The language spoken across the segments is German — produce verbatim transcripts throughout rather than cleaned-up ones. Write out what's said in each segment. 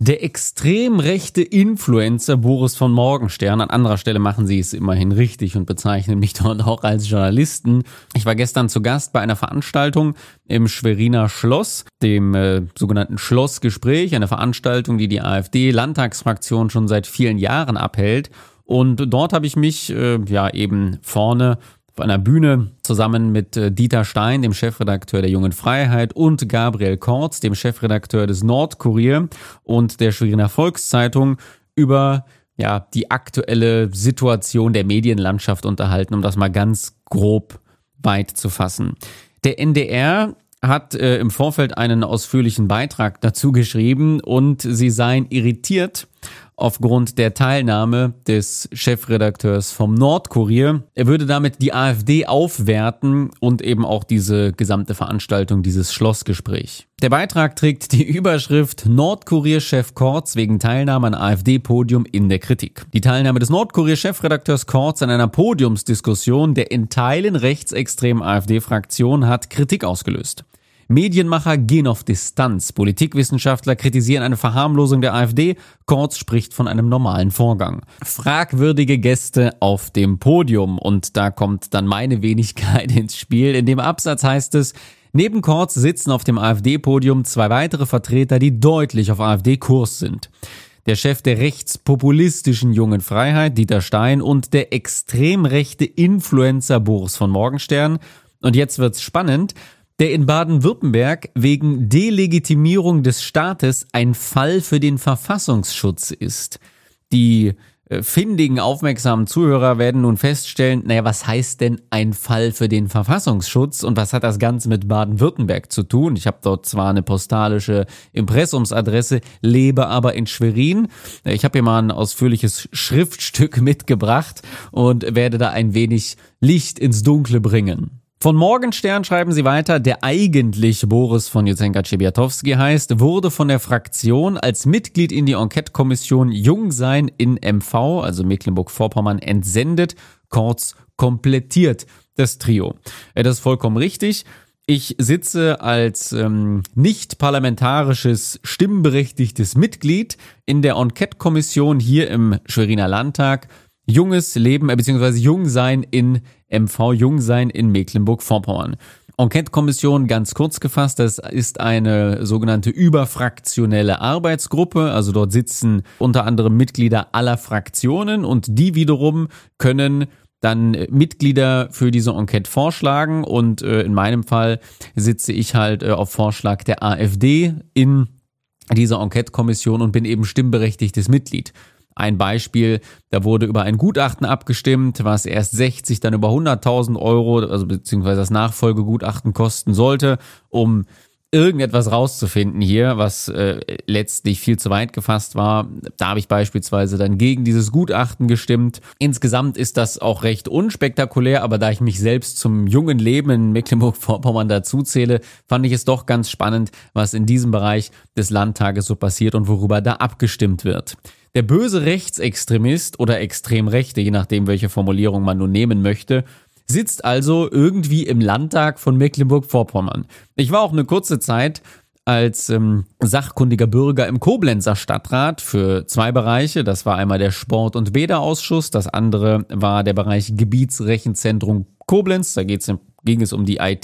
Der extrem rechte Influencer Boris von Morgenstern, an anderer Stelle machen sie es immerhin richtig und bezeichnen mich dort auch als Journalisten. Ich war gestern zu Gast bei einer Veranstaltung im Schweriner Schloss, dem äh, sogenannten Schlossgespräch, eine Veranstaltung, die die AfD-Landtagsfraktion schon seit vielen Jahren abhält. Und dort habe ich mich äh, ja eben vorne auf einer Bühne zusammen mit äh, Dieter Stein, dem Chefredakteur der Jungen Freiheit, und Gabriel Kortz, dem Chefredakteur des Nordkurier und der Schweriner Volkszeitung, über ja die aktuelle Situation der Medienlandschaft unterhalten, um das mal ganz grob weit zu fassen. Der N D R hat äh, im Vorfeld einen ausführlichen Beitrag dazu geschrieben und sie seien irritiert aufgrund der Teilnahme des Chefredakteurs vom Nordkurier. Er würde damit die AfD aufwerten und eben auch diese gesamte Veranstaltung, dieses Schlossgespräch. Der Beitrag trägt die Überschrift Nordkurier-Chef Kortz wegen Teilnahme an AfD-Podium in der Kritik. Die Teilnahme des Nordkurier-Chefredakteurs Kortz an einer Podiumsdiskussion der in Teilen rechtsextremen AfD-Fraktion hat Kritik ausgelöst. Medienmacher gehen auf Distanz. Politikwissenschaftler kritisieren eine Verharmlosung der AfD. Kortz spricht von einem normalen Vorgang. Fragwürdige Gäste auf dem Podium. Und da kommt dann meine Wenigkeit ins Spiel. In dem Absatz heißt es, neben Kortz sitzen auf dem AfD-Podium zwei weitere Vertreter, die deutlich auf AfD-Kurs sind. Der Chef der rechtspopulistischen Jungen Freiheit, Dieter Stein, und der extrem rechte Influencer Boris von Morgenstern. Und jetzt wird's spannend, der in Baden-Württemberg wegen Delegitimierung des Staates ein Fall für den Verfassungsschutz ist. Die äh, findigen, aufmerksamen Zuhörer werden nun feststellen, naja, was heißt denn ein Fall für den Verfassungsschutz und was hat das Ganze mit Baden-Württemberg zu tun? Ich habe dort zwar eine postalische Impressumsadresse, lebe aber in Schwerin. Ich habe hier mal ein ausführliches Schriftstück mitgebracht und werde da ein wenig Licht ins Dunkle bringen. Von Morgenstern schreiben sie weiter, der eigentlich Boris von Juzenka-Cebiatowski heißt, wurde von der Fraktion als Mitglied in die Enquete-Kommission Jungsein in M V, also Mecklenburg-Vorpommern, entsendet, Kortz komplettiert das Trio. Das ist vollkommen richtig. Ich sitze als ähm, nicht parlamentarisches, stimmberechtigtes Mitglied in der Enquete-Kommission hier im Schweriner Landtag. Junges Leben, äh, beziehungsweise Jungsein in M V, Jungsein in Mecklenburg-Vorpommern. Enquete-Kommission, ganz kurz gefasst, das ist eine sogenannte überfraktionelle Arbeitsgruppe, also dort sitzen unter anderem Mitglieder aller Fraktionen und die wiederum können dann Mitglieder für diese Enquete vorschlagen und äh, in meinem Fall sitze ich halt äh, auf Vorschlag der AfD in dieser Enquete-Kommission und bin eben stimmberechtigtes Mitglied. Ein Beispiel, da wurde über ein Gutachten abgestimmt, was erst sechzig, dann über hunderttausend Euro, also beziehungsweise das Nachfolgegutachten kosten sollte, um irgendetwas rauszufinden hier, was äh, letztlich viel zu weit gefasst war. Da habe ich beispielsweise dann gegen dieses Gutachten gestimmt. Insgesamt ist das auch recht unspektakulär, aber da ich mich selbst zum jungen Leben in Mecklenburg-Vorpommern dazuzähle, fand ich es doch ganz spannend, was in diesem Bereich des Landtages so passiert und worüber da abgestimmt wird. Der böse Rechtsextremist oder Extremrechte, je nachdem, welche Formulierung man nun nehmen möchte, sitzt also irgendwie im Landtag von Mecklenburg-Vorpommern. Ich war auch eine kurze Zeit als ähm, sachkundiger Bürger im Koblenzer Stadtrat für zwei Bereiche. Das war einmal der Sport- und Bäderausschuss, das andere war der Bereich Gebietsrechenzentrum Koblenz. Da geht's, ging es um die I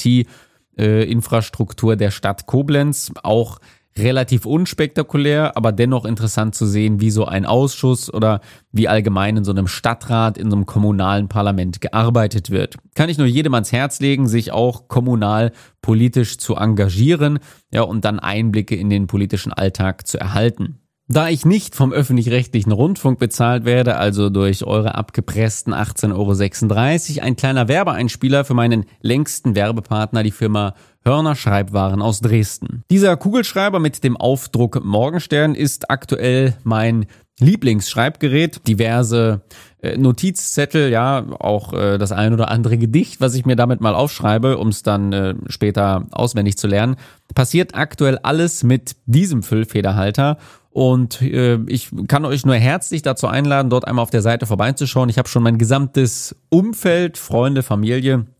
T-Infrastruktur der Stadt Koblenz, auch relativ unspektakulär, aber dennoch interessant zu sehen, wie so ein Ausschuss oder wie allgemein in so einem Stadtrat, in so einem kommunalen Parlament gearbeitet wird. Kann ich nur jedem ans Herz legen, sich auch kommunal politisch zu engagieren, ja, und dann Einblicke in den politischen Alltag zu erhalten. Da ich nicht vom öffentlich-rechtlichen Rundfunk bezahlt werde, also durch eure abgepressten achtzehn Euro sechsunddreißig, ein kleiner Werbeeinspieler für meinen längsten Werbepartner, die Firma Hörner Schreibwaren aus Dresden. Dieser Kugelschreiber mit dem Aufdruck Morgenstern ist aktuell mein Lieblingsschreibgerät. Diverse äh, Notizzettel, ja, auch äh, das ein oder andere Gedicht, was ich mir damit mal aufschreibe, um es dann äh, später auswendig zu lernen, passiert aktuell alles mit diesem Füllfederhalter. Und äh, ich kann euch nur herzlich dazu einladen, dort einmal auf der Seite vorbeizuschauen. Ich habe schon mein gesamtes Umfeld, Freunde, Familie,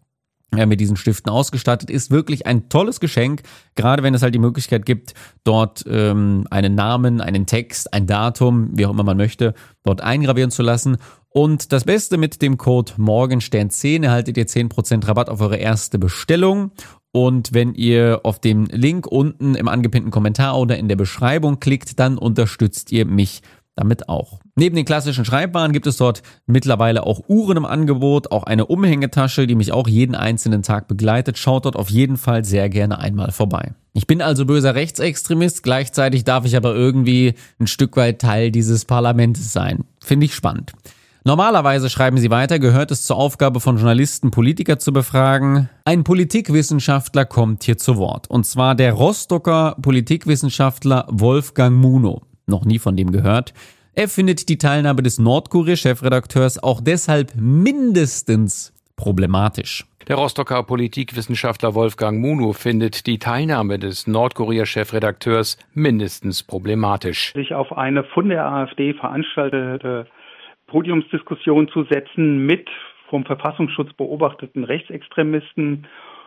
äh, mit diesen Stiften ausgestattet ist. Wirklich ein tolles Geschenk, gerade wenn es halt die Möglichkeit gibt, dort ähm, einen Namen, einen Text, ein Datum, wie auch immer man möchte, dort eingravieren zu lassen. Und das Beste, mit dem Code Morgenstern zehn erhaltet ihr zehn Prozent Rabatt auf eure erste Bestellung. Und wenn ihr auf den Link unten im angepinnten Kommentar oder in der Beschreibung klickt, dann unterstützt ihr mich damit auch. Neben den klassischen Schreibwaren gibt es dort mittlerweile auch Uhren im Angebot, auch eine Umhängetasche, die mich auch jeden einzelnen Tag begleitet. Schaut dort auf jeden Fall sehr gerne einmal vorbei. Ich bin also böser Rechtsextremist, gleichzeitig darf ich aber irgendwie ein Stück weit Teil dieses Parlaments sein. Finde ich spannend. Normalerweise, schreiben sie weiter, gehört es zur Aufgabe von Journalisten, Politiker zu befragen. Ein Politikwissenschaftler kommt hier zu Wort. Und zwar der Rostocker Politikwissenschaftler Wolfgang Munow. Noch nie von dem gehört. Er findet die Teilnahme des Nordkurier-Chefredakteurs auch deshalb mindestens problematisch. Der Rostocker Politikwissenschaftler Wolfgang Munow findet die Teilnahme des Nordkurier-Chefredakteurs mindestens problematisch. Sich auf eine von der AfD veranstaltete Podiumsdiskussion zu setzen mit vom Verfassungsschutz beobachteten Rechtsextremisten,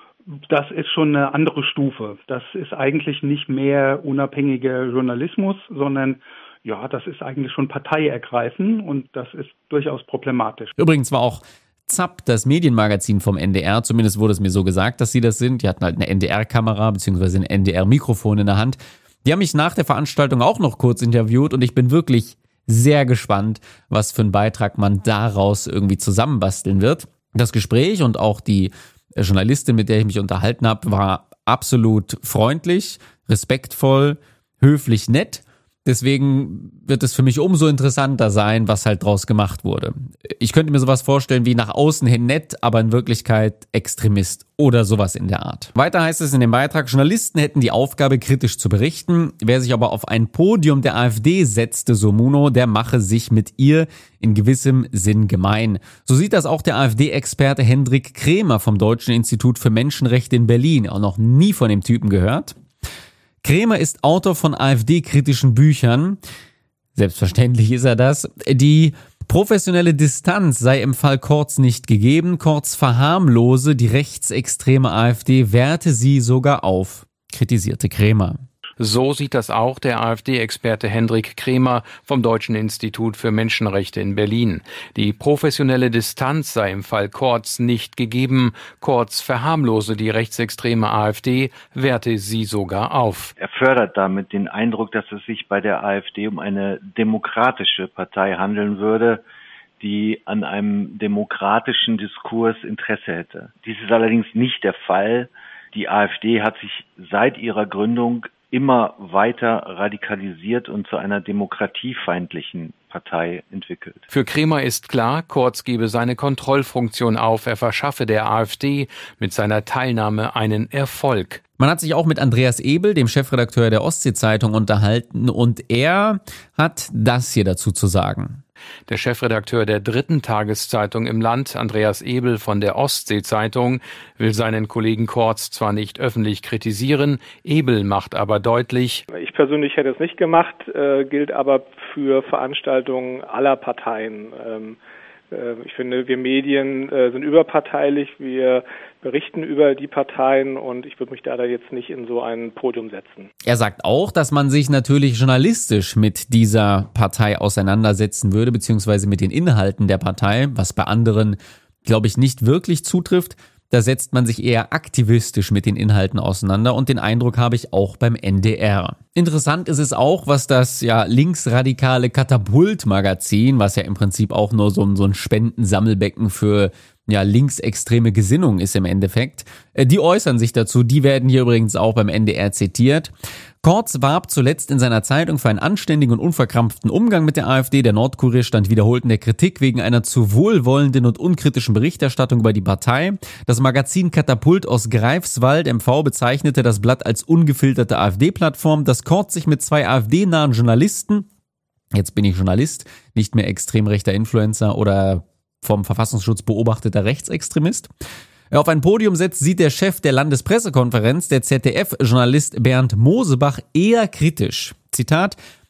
das ist schon eine andere Stufe. Das ist eigentlich nicht mehr unabhängiger Journalismus, sondern ja, das ist eigentlich schon Parteiergreifen und das ist durchaus problematisch. Übrigens war auch Zapp, das Medienmagazin vom N D R, zumindest wurde es mir so gesagt, dass sie das sind. Die hatten halt eine N D R-Kamera bzw. ein N D R-Mikrofon in der Hand. Die haben mich nach der Veranstaltung auch noch kurz interviewt und ich bin wirklich sehr gespannt, was für einen Beitrag man daraus irgendwie zusammenbasteln wird. Das Gespräch und auch die Journalistin, mit der ich mich unterhalten habe, war absolut freundlich, respektvoll, höflich, nett. Deswegen wird es für mich umso interessanter sein, was halt draus gemacht wurde. Ich könnte mir sowas vorstellen wie nach außen hin nett, aber in Wirklichkeit Extremist oder sowas in der Art. Weiter heißt es in dem Beitrag, Journalisten hätten die Aufgabe, kritisch zu berichten. Wer sich aber auf ein Podium der AfD setzte, so Munow, der mache sich mit ihr in gewissem Sinn gemein. So sieht das auch der AfD-Experte Hendrik Krämer vom Deutschen Institut für Menschenrechte in Berlin. Auch noch nie von dem Typen gehört. Krämer ist Autor von AfD-kritischen Büchern. Selbstverständlich ist er das. Die professionelle Distanz sei im Fall Kortz nicht gegeben. Kortz verharmlose die rechtsextreme AfD, werte sie sogar auf, kritisierte Krämer. So sieht das auch der AfD-Experte Hendrik Krämer vom Deutschen Institut für Menschenrechte in Berlin. Die professionelle Distanz sei im Fall Kortz nicht gegeben. Kortz verharmlose die rechtsextreme AfD, werte sie sogar auf. Er fördert damit den Eindruck, dass es sich bei der AfD um eine demokratische Partei handeln würde, die an einem demokratischen Diskurs Interesse hätte. Dies ist allerdings nicht der Fall. Die AfD hat sich seit ihrer Gründung immer weiter radikalisiert und zu einer demokratiefeindlichen Partei entwickelt. Für Krämer ist klar, Kortz gebe seine Kontrollfunktion auf. Er verschaffe der AfD mit seiner Teilnahme einen Erfolg. Man hat sich auch mit Andreas Ebel, dem Chefredakteur der Ostsee-Zeitung, unterhalten und er hat das hier dazu zu sagen. Der Chefredakteur der dritten Tageszeitung im Land, Andreas Ebel von der Ostsee-Zeitung, will seinen Kollegen Kortz zwar nicht öffentlich kritisieren, Ebel macht aber deutlich: Ich persönlich hätte es nicht gemacht, äh, gilt aber für Veranstaltungen aller Parteien. Ähm, äh, ich finde, wir Medien äh, sind überparteilich, wir berichten über die Parteien und ich würde mich da jetzt nicht in so ein Podium setzen. Er sagt auch, dass man sich natürlich journalistisch mit dieser Partei auseinandersetzen würde, beziehungsweise mit den Inhalten der Partei, was bei anderen, glaube ich, nicht wirklich zutrifft. Da setzt man sich eher aktivistisch mit den Inhalten auseinander und den Eindruck habe ich auch beim N D R. Interessant ist es auch, was das ja linksradikale Katapult-Magazin, was ja im Prinzip auch nur so, so ein Spendensammelbecken für ja linksextreme Gesinnung ist im Endeffekt, die äußern sich dazu, die werden hier übrigens auch beim N D R zitiert. Kortz warb zuletzt in seiner Zeitung für einen anständigen und unverkrampften Umgang mit der AfD. Der Nordkurier stand wiederholt in der Kritik wegen einer zu wohlwollenden und unkritischen Berichterstattung über die Partei. Das Magazin Katapult aus Greifswald M V bezeichnete das Blatt als ungefilterte AfD-Plattform. Dass Kortz sich mit zwei AfD-nahen Journalisten, jetzt bin ich Journalist, nicht mehr extrem rechter Influencer oder vom Verfassungsschutz beobachteter Rechtsextremist, auf ein Podium setzt, sieht der Chef der Landespressekonferenz, der Z D F-Journalist Bernd Mosebach, eher kritisch. Zitat: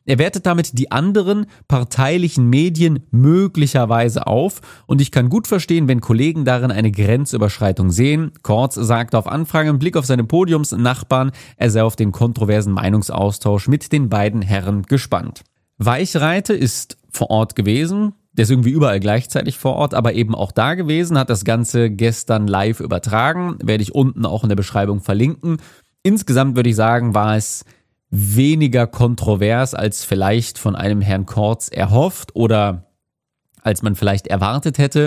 Er wertet damit die anderen parteilichen Medien möglicherweise auf und ich kann gut verstehen, wenn Kollegen darin eine Grenzüberschreitung sehen. Kortz sagte auf Anfrage im Blick auf seine Podiumsnachbarn, er sei auf den kontroversen Meinungsaustausch mit den beiden Herren gespannt. Weichreite ist vor Ort gewesen. Der ist irgendwie überall gleichzeitig vor Ort, aber eben auch da gewesen, hat das Ganze gestern live übertragen. Werde ich unten auch in der Beschreibung verlinken. Insgesamt würde ich sagen, war es weniger kontrovers als vielleicht von einem Herrn Kortz erhofft oder als man vielleicht erwartet hätte.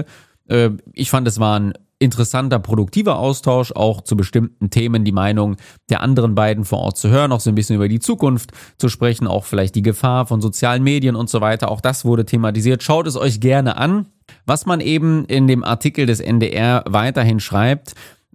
Ich fand, es war ein interessanter, produktiver Austausch, auch zu bestimmten Themen die Meinung der anderen beiden vor Ort zu hören, auch so ein bisschen über die Zukunft zu sprechen, auch vielleicht die Gefahr von sozialen Medien und so weiter. Auch das wurde thematisiert. Schaut es euch gerne an. Was man eben in dem Artikel des N D R weiterhin schreibt,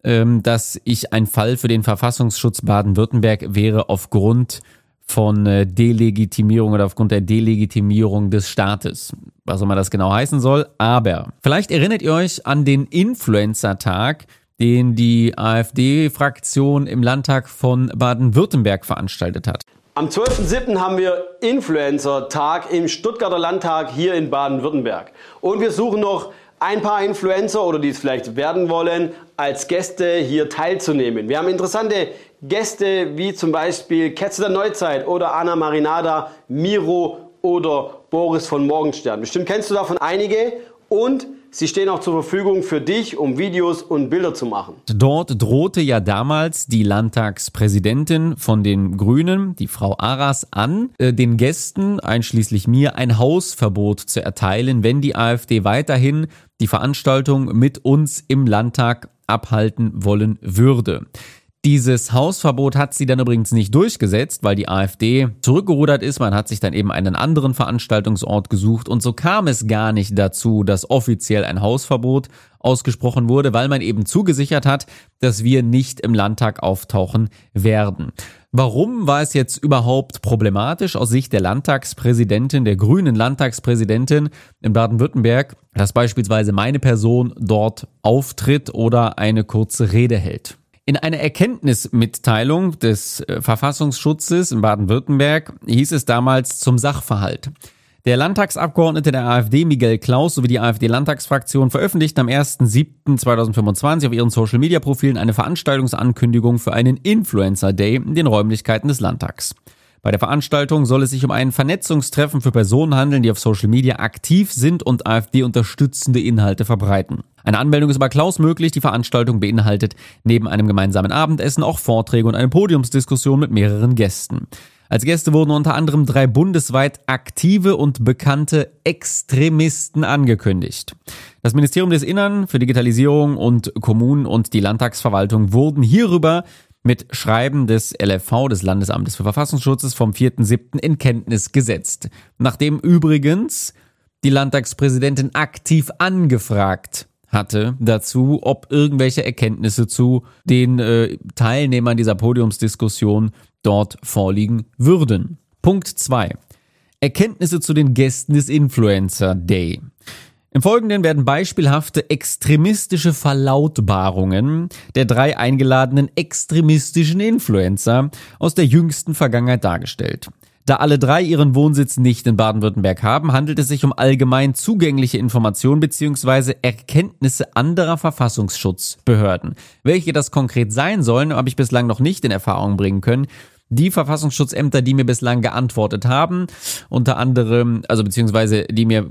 dass ich ein Fall für den Verfassungsschutz Baden-Württemberg wäre aufgrund von Delegitimierung oder aufgrund der Delegitimierung des Staates. Was auch immer das genau heißen soll. Aber vielleicht erinnert ihr euch an den Influencer-Tag, den die AfD-Fraktion im Landtag von Baden-Württemberg veranstaltet hat. Am zwölften siebten haben wir Influencer-Tag im Stuttgarter Landtag hier in Baden-Württemberg. Und wir suchen noch ein paar Influencer oder die es vielleicht werden wollen, als Gäste hier teilzunehmen. Wir haben interessante Gäste wie zum Beispiel Ketze der Neuzeit oder Anna Marinada, Miro oder Boris von Morgenstern. Bestimmt kennst du davon einige und sie stehen auch zur Verfügung für dich, um Videos und Bilder zu machen. Dort drohte ja damals die Landtagspräsidentin von den Grünen, die Frau Aras, an, den Gästen, einschließlich mir, ein Hausverbot zu erteilen, wenn die AfD weiterhin die Veranstaltung mit uns im Landtag abhalten wollen würde. Dieses Hausverbot hat sie dann übrigens nicht durchgesetzt, weil die AfD zurückgerudert ist. Man hat sich dann eben einen anderen Veranstaltungsort gesucht und so kam es gar nicht dazu, dass offiziell ein Hausverbot ausgesprochen wurde, weil man eben zugesichert hat, dass wir nicht im Landtag auftauchen werden. Warum war es jetzt überhaupt problematisch aus Sicht der Landtagspräsidentin, der grünen Landtagspräsidentin in Baden-Württemberg, dass beispielsweise meine Person dort auftritt oder eine kurze Rede hält? In einer Erkenntnismitteilung des Verfassungsschutzes in Baden-Württemberg hieß es damals zum Sachverhalt. Der Landtagsabgeordnete der AfD, Miguel Klaus, sowie die AfD-Landtagsfraktion veröffentlichten am ersten siebten zweitausendfünfundzwanzig auf ihren Social-Media-Profilen eine Veranstaltungsankündigung für einen Influencer-Day in den Räumlichkeiten des Landtags. Bei der Veranstaltung soll es sich um ein Vernetzungstreffen für Personen handeln, die auf Social Media aktiv sind und AfD-unterstützende Inhalte verbreiten. Eine Anmeldung ist bei Klaus möglich. Die Veranstaltung beinhaltet neben einem gemeinsamen Abendessen auch Vorträge und eine Podiumsdiskussion mit mehreren Gästen. Als Gäste wurden unter anderem drei bundesweit aktive und bekannte Extremisten angekündigt. Das Ministerium des Innern für Digitalisierung und Kommunen und die Landtagsverwaltung wurden hierüber mit Schreiben des L F V, des Landesamtes für Verfassungsschutzes, vom vierten siebten in Kenntnis gesetzt. Nachdem übrigens die Landtagspräsidentin aktiv angefragt hatte dazu, ob irgendwelche Erkenntnisse zu den äh, Teilnehmern dieser Podiumsdiskussion dort vorliegen würden. Punkt zwei. Erkenntnisse zu den Gästen des Influencer Day. Im Folgenden werden beispielhafte extremistische Verlautbarungen der drei eingeladenen extremistischen Influencer aus der jüngsten Vergangenheit dargestellt. Da alle drei ihren Wohnsitz nicht in Baden-Württemberg haben, handelt es sich um allgemein zugängliche Informationen bzw. Erkenntnisse anderer Verfassungsschutzbehörden. Welche das konkret sein sollen, habe ich bislang noch nicht in Erfahrung bringen können. Die Verfassungsschutzämter, die mir bislang geantwortet haben, unter anderem, also beziehungsweise die mir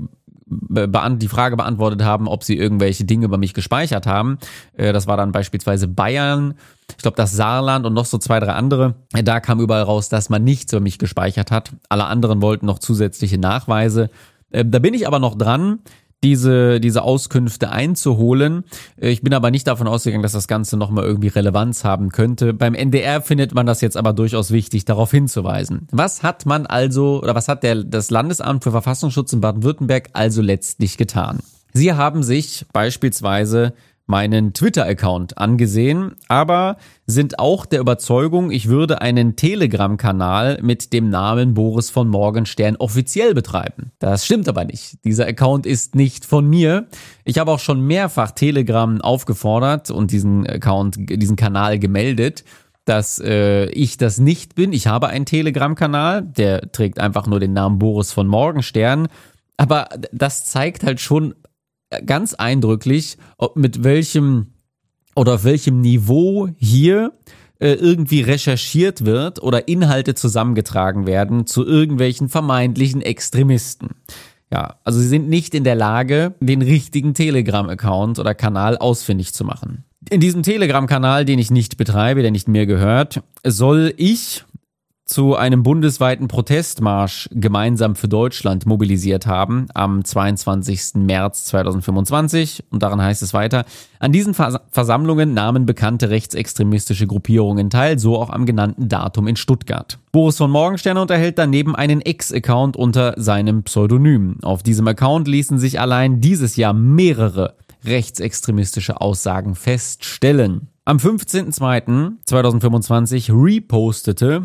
die Frage beantwortet haben, ob sie irgendwelche Dinge über mich gespeichert haben. Das war dann beispielsweise Bayern, ich glaube das Saarland und noch so zwei, drei andere. Da kam überall raus, dass man nichts über mich gespeichert hat. Alle anderen wollten noch zusätzliche Nachweise. Da bin ich aber noch dran, diese diese Auskünfte einzuholen. Ich bin aber nicht davon ausgegangen, dass das Ganze nochmal irgendwie Relevanz haben könnte. Beim N D R findet man das jetzt aber durchaus wichtig, darauf hinzuweisen. Was hat man also, oder was hat der das Landesamt für Verfassungsschutz in Baden-Württemberg also letztlich getan? Sie haben sich beispielsweise meinen Twitter-Account angesehen, aber sind auch der Überzeugung, ich würde einen Telegram-Kanal mit dem Namen Boris von Morgenstern offiziell betreiben. Das stimmt aber nicht. Dieser Account ist nicht von mir. Ich habe auch schon mehrfach Telegram aufgefordert und diesen Account, diesen Kanal gemeldet. dass äh, ich das nicht bin. Ich habe einen Telegram-Kanal, der trägt einfach nur den Namen Boris von Morgenstern. Aber das zeigt halt schon ganz eindrücklich, ob mit welchem oder auf welchem Niveau hier äh, irgendwie recherchiert wird oder Inhalte zusammengetragen werden zu irgendwelchen vermeintlichen Extremisten. Ja, also sie sind nicht in der Lage, den richtigen Telegram-Account oder Kanal ausfindig zu machen. In diesem Telegram-Kanal, den ich nicht betreibe, der nicht mir gehört, soll ich zu einem bundesweiten Protestmarsch gemeinsam für Deutschland mobilisiert haben am zweiundzwanzigsten März zweitausendfünfundzwanzig. Und daran heißt es weiter: An diesen Vers- Versammlungen nahmen bekannte rechtsextremistische Gruppierungen teil, so auch am genannten Datum in Stuttgart. Boris von Morgenstern unterhält daneben einen Ex-Account unter seinem Pseudonym. Auf diesem Account ließen sich allein dieses Jahr mehrere rechtsextremistische Aussagen feststellen. Am fünfzehnten zweiten zweitausendfünfundzwanzig repostete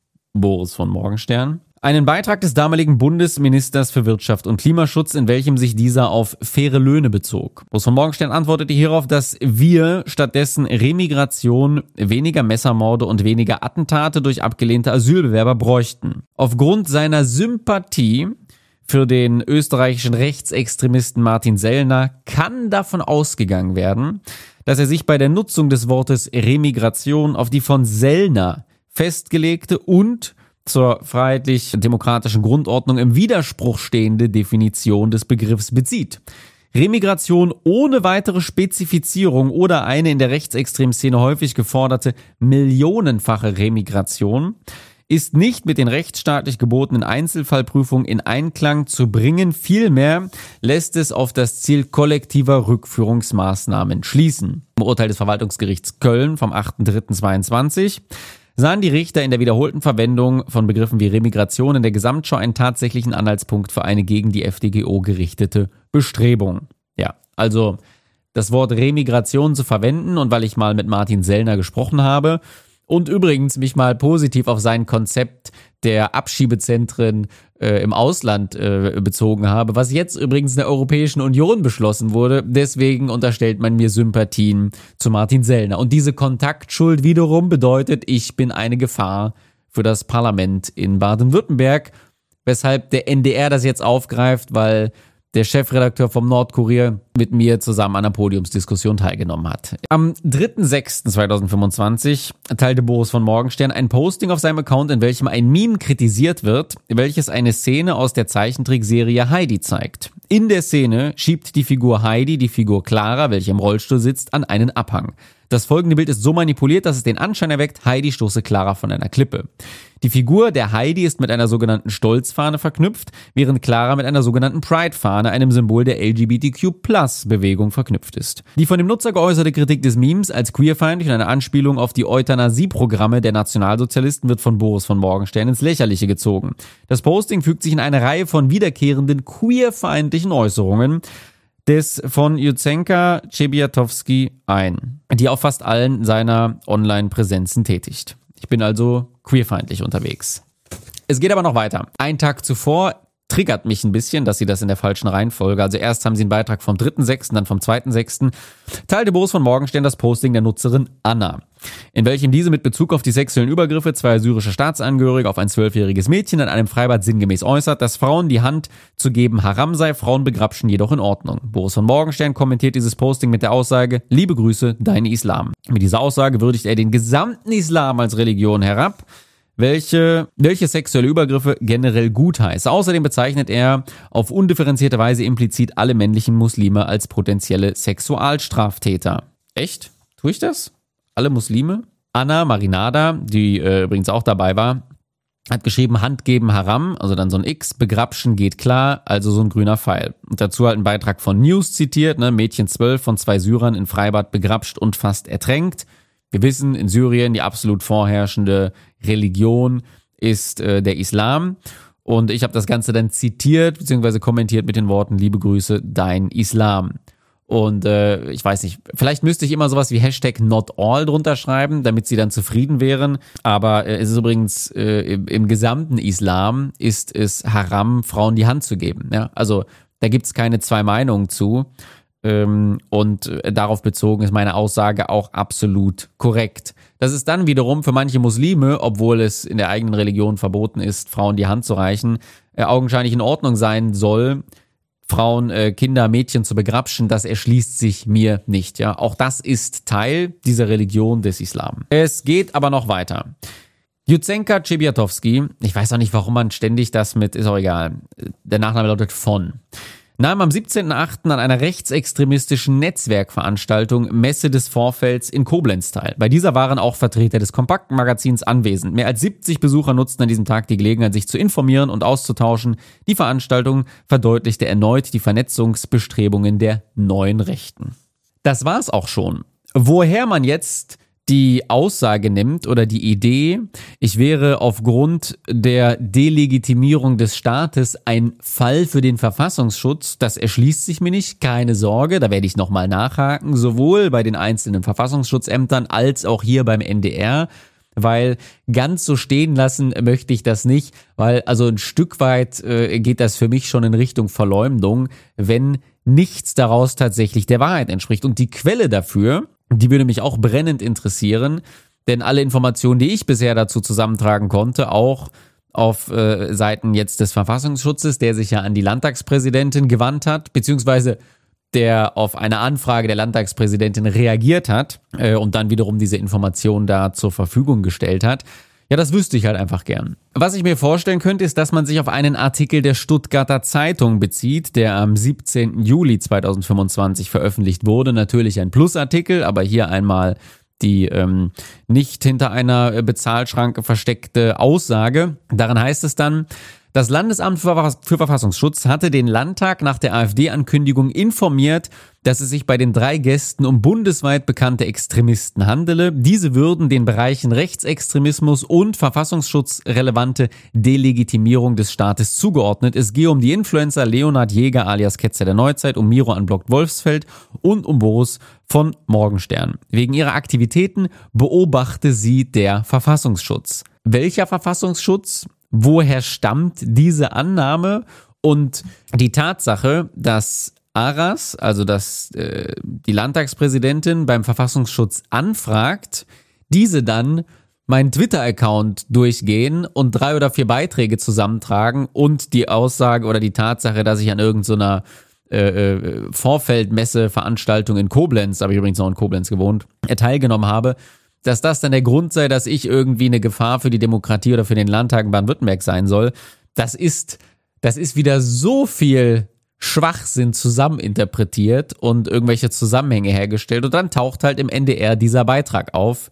Boris von Morgenstern einen Beitrag des damaligen Bundesministers für Wirtschaft und Klimaschutz, in welchem sich dieser auf faire Löhne bezog. Boris von Morgenstern antwortete hierauf, dass wir stattdessen Remigration, weniger Messermorde und weniger Attentate durch abgelehnte Asylbewerber bräuchten. Aufgrund seiner Sympathie für den österreichischen Rechtsextremisten Martin Sellner kann davon ausgegangen werden, dass er sich bei der Nutzung des Wortes Remigration auf die von Sellner festgelegte und zur freiheitlich-demokratischen Grundordnung im Widerspruch stehende Definition des Begriffs bezieht. Remigration ohne weitere Spezifizierung oder eine in der rechtsextremen Szene häufig geforderte millionenfache Remigration ist nicht mit den rechtsstaatlich gebotenen Einzelfallprüfungen in Einklang zu bringen, vielmehr lässt es auf das Ziel kollektiver Rückführungsmaßnahmen schließen. Im Urteil des Verwaltungsgerichts Köln vom achten dritten zweiundzwanzig sahen die Richter in der wiederholten Verwendung von Begriffen wie Remigration in der Gesamtschau einen tatsächlichen Anhaltspunkt für eine gegen die F D G O gerichtete Bestrebung. Ja, also das Wort Remigration zu verwenden, und weil ich mal mit Martin Sellner gesprochen habe und übrigens mich mal positiv auf sein Konzept der Abschiebezentren äh, im Ausland äh, bezogen habe, was jetzt übrigens in der Europäischen Union beschlossen wurde. Deswegen unterstellt man mir Sympathien zu Martin Sellner. Und diese Kontaktschuld wiederum bedeutet, ich bin eine Gefahr für das Parlament in Baden-Württemberg, weshalb der N D R das jetzt aufgreift, weil der Chefredakteur vom Nordkurier mit mir zusammen an einer Podiumsdiskussion teilgenommen hat. Am dritten sechsten zweitausendfünfundzwanzig teilte Boris von Morgenstern ein Posting auf seinem Account, in welchem ein Meme kritisiert wird, welches eine Szene aus der Zeichentrickserie Heidi zeigt. In der Szene schiebt die Figur Heidi die Figur Clara, welche im Rollstuhl sitzt, an einen Abhang. Das folgende Bild ist so manipuliert, dass es den Anschein erweckt, Heidi stoße Clara von einer Klippe. Die Figur der Heidi ist mit einer sogenannten Stolzfahne verknüpft, während Clara mit einer sogenannten Pride-Fahne, einem Symbol der L G B T Q Plus Bewegung, verknüpft ist. Die von dem Nutzer geäußerte Kritik des Memes als queerfeindlich und eine Anspielung auf die Euthanasie-Programme der Nationalsozialisten wird von Boris von Morgenstern ins Lächerliche gezogen. Das Posting fügt sich in eine Reihe von wiederkehrenden queerfeindlichen Äußerungen des von Juzenka Cebiatowski ein, die auf fast allen seiner Online-Präsenzen tätigt. Ich bin also queerfeindlich unterwegs. Es geht aber noch weiter. Einen Tag zuvor triggert mich ein bisschen, dass sie das in der falschen Reihenfolge, also erst haben sie einen Beitrag vom dritten sechsten, dann vom zweiten sechsten teilte Boris von Morgenstern das Posting der Nutzerin Anna, in welchem diese mit Bezug auf die sexuellen Übergriffe zweier syrischer Staatsangehörige auf ein zwölfjähriges Mädchen in einem Freibad sinngemäß äußert, dass Frauen die Hand zu geben Haram sei, Frauen begrapschen jedoch in Ordnung. Boris von Morgenstern kommentiert dieses Posting mit der Aussage: Liebe Grüße, dein Islam. Mit dieser Aussage würdigt er den gesamten Islam als Religion herab, welche, welche sexuelle Übergriffe generell gutheißt. Außerdem bezeichnet er auf undifferenzierte Weise implizit alle männlichen Muslime als potenzielle Sexualstraftäter. Echt? Tue ich das? Alle Muslime? Anna Marinada, die äh, übrigens auch dabei war, hat geschrieben, Hand geben Haram, also dann so ein X, begrapschen geht klar, also so ein grüner Pfeil. Und dazu halt ein Beitrag von News zitiert, ne, Mädchen zwölf von zwei Syrern in Freibad begrapscht und fast ertränkt. Wir wissen, in Syrien die absolut vorherrschende Religion ist äh, der Islam. Und ich habe das Ganze dann zitiert bzw. kommentiert mit den Worten: Liebe Grüße, dein Islam. Und äh, ich weiß nicht, vielleicht müsste ich immer sowas wie Hashtag not all drunter schreiben, damit sie dann zufrieden wären. Aber äh, es ist übrigens äh, im, im gesamten Islam ist es haram, Frauen die Hand zu geben. Ja? Also da gibt's keine zwei Meinungen zu. Ähm, und darauf bezogen ist meine Aussage auch absolut korrekt. Das ist dann wiederum für manche Muslime, obwohl es in der eigenen Religion verboten ist, Frauen die Hand zu reichen, äh, augenscheinlich in Ordnung sein soll, Frauen, äh, Kinder, Mädchen zu begrapschen. Das erschließt sich mir nicht. Ja, auch das ist Teil dieser Religion des Islam. Es geht aber noch weiter. Juzenka Cebiatowski, ich weiß auch nicht, warum man ständig das mit, ist auch egal, der Nachname lautet von, nahm am siebzehnten achten an einer rechtsextremistischen Netzwerkveranstaltung Messe des Vorfelds in Koblenz teil. Bei dieser waren auch Vertreter des Kompaktmagazins anwesend. Mehr als siebzig Besucher nutzten an diesem Tag die Gelegenheit, sich zu informieren und auszutauschen. Die Veranstaltung verdeutlichte erneut die Vernetzungsbestrebungen der neuen Rechten. Das war's auch schon. Woher man jetzt die Aussage nimmt oder die Idee, ich wäre aufgrund der Delegitimierung des Staates ein Fall für den Verfassungsschutz, das erschließt sich mir nicht, keine Sorge, da werde ich nochmal nachhaken, sowohl bei den einzelnen Verfassungsschutzämtern als auch hier beim N D R, weil ganz so stehen lassen möchte ich das nicht, weil also ein Stück weit äh, geht das für mich schon in Richtung Verleumdung, wenn nichts daraus tatsächlich der Wahrheit entspricht. Und die Quelle dafür, die würde mich auch brennend interessieren, denn alle Informationen, die ich bisher dazu zusammentragen konnte, auch auf äh, Seiten jetzt des Verfassungsschutzes, der sich ja an die Landtagspräsidentin gewandt hat, beziehungsweise der auf eine Anfrage der Landtagspräsidentin reagiert hat äh, und dann wiederum diese Informationen da zur Verfügung gestellt hat. Ja, das wüsste ich halt einfach gern. Was ich mir vorstellen könnte, ist, dass man sich auf einen Artikel der Stuttgarter Zeitung bezieht, der am siebzehnten Juli zweitausendfünfundzwanzig veröffentlicht wurde. Natürlich ein Plusartikel, aber hier einmal die ähm, nicht hinter einer Bezahlschranke versteckte Aussage. Darin heißt es dann: Das Landesamt für Verfassungsschutz hatte den Landtag nach der AfD-Ankündigung informiert, dass es sich bei den drei Gästen um bundesweit bekannte Extremisten handele. Diese würden den Bereichen Rechtsextremismus und verfassungsschutzrelevante Delegitimierung des Staates zugeordnet. Es gehe um die Influencer Leonhard Jäger alias Ketzer der Neuzeit, um Miro unblocked Wolfsfeld und um Boris von Morgenstern. Wegen ihrer Aktivitäten beobachte sie der Verfassungsschutz. Welcher Verfassungsschutz? Woher stammt diese Annahme? Und die Tatsache, dass Aras, also dass äh, die Landtagspräsidentin beim Verfassungsschutz anfragt, diese dann meinen Twitter-Account durchgehen und drei oder vier Beiträge zusammentragen und die Aussage oder die Tatsache, dass ich an irgendeiner äh, äh, Vorfeldmesse-Veranstaltung in Koblenz, habe ich übrigens noch in Koblenz gewohnt, äh, teilgenommen habe, dass das dann der Grund sei, dass ich irgendwie eine Gefahr für die Demokratie oder für den Landtag in Baden-Württemberg sein soll, das ist, das ist wieder so viel Schwachsinn zusammeninterpretiert und irgendwelche Zusammenhänge hergestellt und dann taucht halt im N D R dieser Beitrag auf.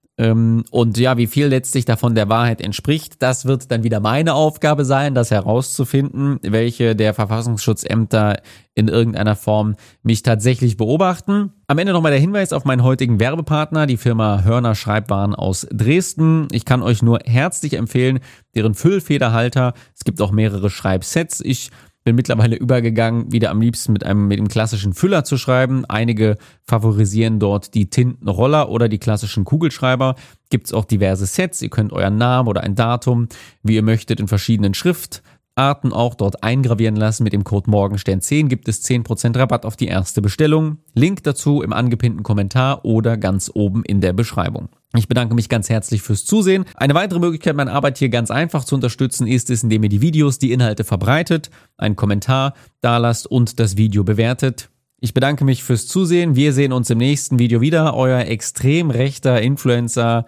Und ja, wie viel letztlich davon der Wahrheit entspricht, das wird dann wieder meine Aufgabe sein, das herauszufinden, welche der Verfassungsschutzämter in irgendeiner Form mich tatsächlich beobachten. Am Ende nochmal der Hinweis auf meinen heutigen Werbepartner, die Firma Hörner Schreibwaren aus Dresden. Ich kann euch nur herzlich empfehlen, deren Füllfederhalter. Es gibt auch mehrere Schreibsets. Ich bin mittlerweile übergegangen, wieder am liebsten mit einem mit dem klassischen Füller zu schreiben. Einige favorisieren dort die Tintenroller oder die klassischen Kugelschreiber. Gibt es auch diverse Sets. Ihr könnt euren Namen oder ein Datum, wie ihr möchtet, in verschiedenen Schriftarten auch dort eingravieren lassen. Mit dem Code Morgenstern zehn gibt es zehn Prozent Rabatt auf die erste Bestellung. Link dazu im angepinnten Kommentar oder ganz oben in der Beschreibung. Ich bedanke mich ganz herzlich fürs Zusehen. Eine weitere Möglichkeit, meine Arbeit hier ganz einfach zu unterstützen, ist es, indem ihr die Videos, die Inhalte verbreitet, einen Kommentar dalasst und das Video bewertet. Ich bedanke mich fürs Zusehen. Wir sehen uns im nächsten Video wieder. Euer extrem rechter Influencer,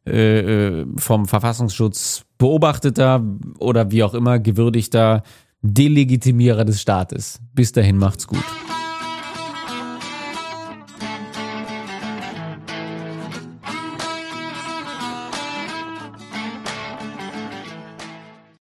äh, vom Verfassungsschutz beobachteter oder wie auch immer gewürdigter Delegitimierer des Staates. Bis dahin, macht's gut.